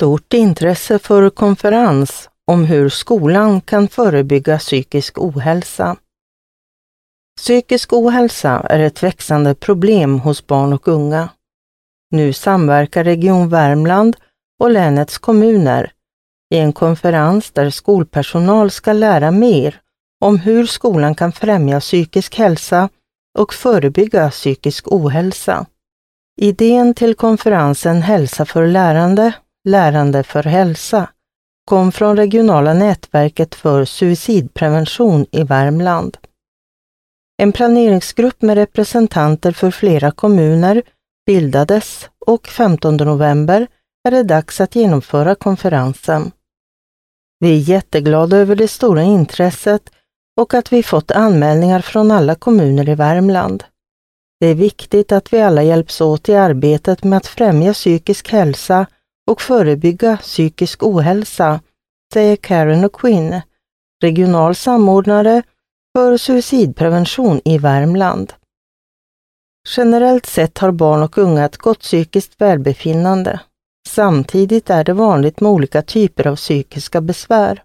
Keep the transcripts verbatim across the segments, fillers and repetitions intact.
stort intresse för konferens om hur skolan kan förebygga psykisk ohälsa. Psykisk ohälsa är ett växande problem hos barn och unga. Nu samverkar Region Värmland och länets kommuner i en konferens där skolpersonal ska lära mer om hur skolan kan främja psykisk hälsa och förebygga psykisk ohälsa. Idén till konferensen Hälsa för lärande, lärande för hälsa kom från regionala nätverket för suicidprevention i Värmland. En planeringsgrupp med representanter för flera kommuner bildades och femtonde november är det dags att genomföra konferensen. Vi är jätteglada över det stora intresset och att vi fått anmälningar från alla kommuner i Värmland. Det är viktigt att vi alla hjälps åt i arbetet med att främja psykisk hälsa och förebygga psykisk ohälsa, säger Karen O'Quinn, regional samordnare för suicidprevention i Värmland. Generellt sett har barn och unga ett gott psykiskt välbefinnande. Samtidigt är det vanligt med olika typer av psykiska besvär.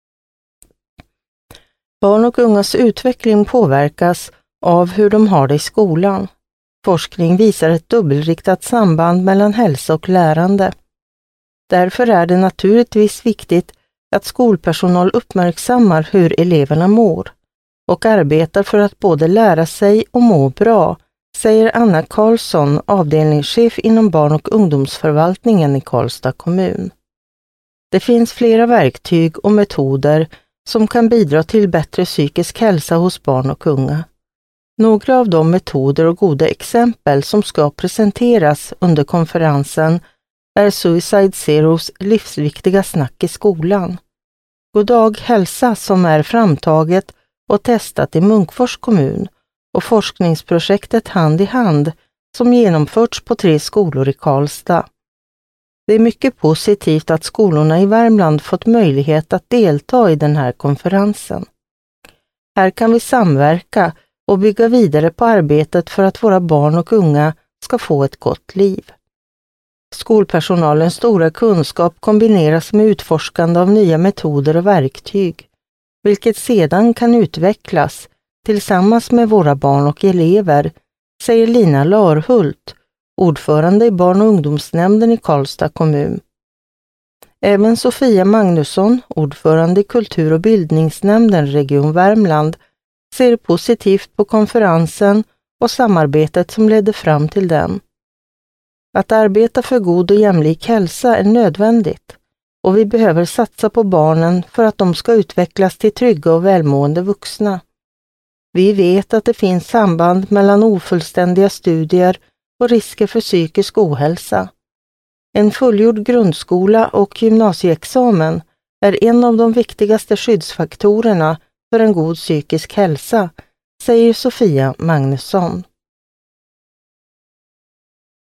Barn och ungas utveckling påverkas av hur de har det i skolan. Forskning visar ett dubbelriktat samband mellan hälsa och lärande. Därför är det naturligtvis viktigt att skolpersonal uppmärksammar hur eleverna mår och arbetar för att både lära sig och må bra, säger Anna Karlsson, avdelningschef inom barn- och ungdomsförvaltningen i Karlstad kommun. Det finns flera verktyg och metoder som kan bidra till bättre psykisk hälsa hos barn och unga. Några av de metoder och goda exempel som ska presenteras under konferensen är Suicide Zeros livsviktiga snack i skolan, Goddag hälsa som är framtaget och testat i Munkfors kommun och forskningsprojektet Hand i hand som genomförts på tre skolor i Karlstad. Det är mycket positivt att skolorna i Värmland fått möjlighet att delta i den här konferensen. Här kan vi samverka och bygga vidare på arbetet för att våra barn och unga ska få ett gott liv. Skolpersonalens stora kunskap kombineras med utforskande av nya metoder och verktyg, vilket sedan kan utvecklas tillsammans med våra barn och elever, säger Lina Larhult, ordförande i barn- och ungdomsnämnden i Karlstad kommun. Även Sofia Magnusson, ordförande i kultur- och bildningsnämnden Region Värmland, ser positivt på konferensen och samarbetet som ledde fram till den. Att arbeta för god och jämlik hälsa är nödvändigt och vi behöver satsa på barnen för att de ska utvecklas till trygga och välmående vuxna. Vi vet att det finns samband mellan ofullständiga studier och risker för psykisk ohälsa. En fullgjord grundskola och gymnasieexamen är en av de viktigaste skyddsfaktorerna för en god psykisk hälsa, säger Sofia Magnusson.